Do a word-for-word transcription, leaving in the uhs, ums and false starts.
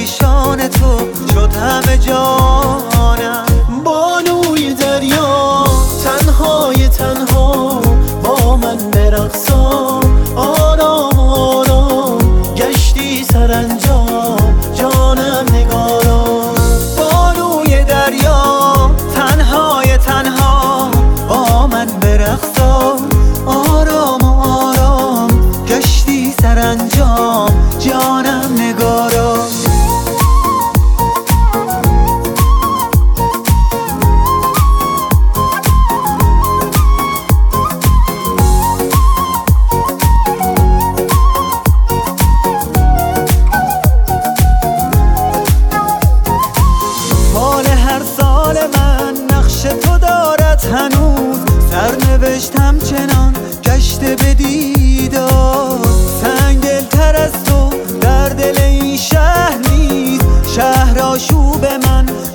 پریشان تو شد همه جانم. بانوی دریا تنهای تنها با من برقصا، آرام آرام گشتی سرانجام جانم نگارا. بانوی دریا تنهای تنها با من برقصا، آرام آرام گشتی سرانجام جانم نگارا. تو دارد هنوز سرنوشت همچنان گشته به دیدار. سنگ دلتر از تو در دل این شهر نیست، شهر آشوب من